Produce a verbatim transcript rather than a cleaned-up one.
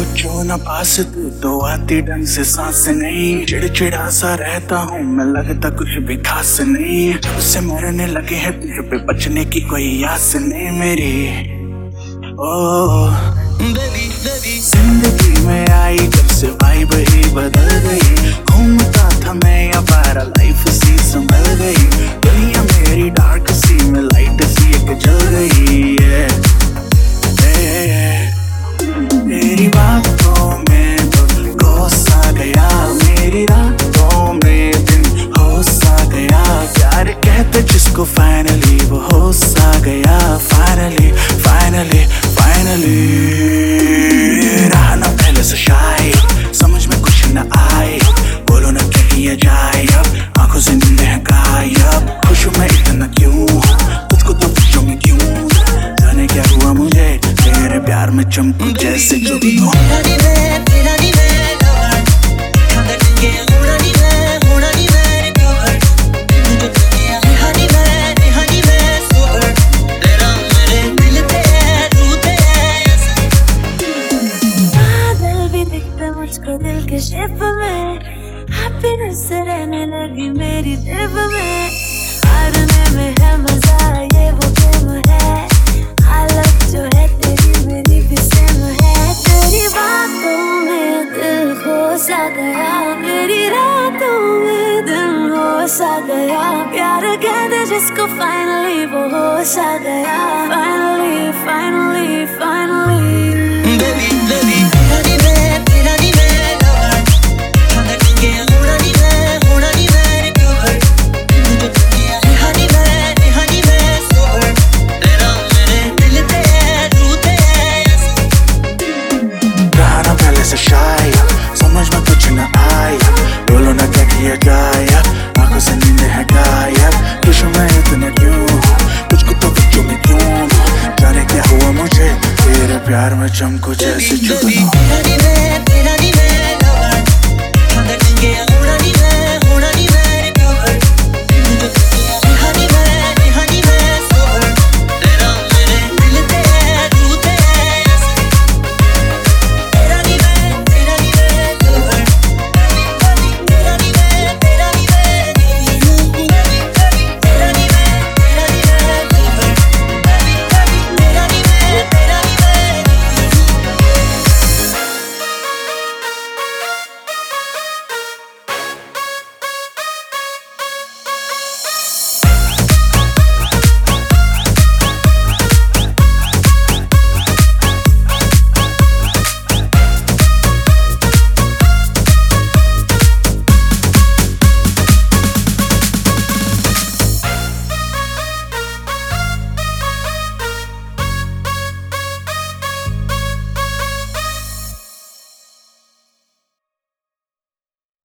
क्यों ना पास तू तो आती ढंग से सांस नहीं, चिड़चिड़ा सा रहता हूँ मैं, लगता कुछ भी खास नहीं। जब से मरने लगे हैं तुझ पे बचने की कोई आस नहीं मेरी। ओ बेबी बेबी जिंदगी में आई जब से वाइब ही बदल गई, घूमता था मैं या बारा लाइफ सी संभल गई, दुनिया मेरी डार्क सी में लाइट सी एक जल गई है। मेरी बातों में तो सा गया, मेरी रातों में दिन हो सा गया, प्यार कहते जिसको फाइनली वो हो सा गया। फाइनली फाइनली फाइनली रहा ना पहले से शायद, समझ में कुछ न आए, बोलो ना क्या किया जाए अब, आंखों से नींद है गायब। खुश हूँ मैं इतना क्यों, तुझको तो पूछो मैं क्यों, जाने क्या हुआ मुझे तेरे प्यार में चमकू जैसे जुगनू। मुझको दिल के शेप में हैप्पीनेस रहने लगी मेरी जेब में, हारने में है मजा ये वो गेम है, हालत जो है तेरी मेरी भी सेम है। तेरी बातों में दिल खो सा गया, मेरी रातों में दिन हो सा गया, प्यार कह दे जिसको फाइनली वो हो सा गया। Finally finally finally baby baby शायद समझ में कुछ न आया, बोलो ना क्या किया जाए, आंखों से नींद है गायब। खुश मैं इतना क्यों, तुझको तो बच्चों में क्यों, जाने क्या हुआ मुझे तेरे प्यार में चमकू जैसे जुगनू।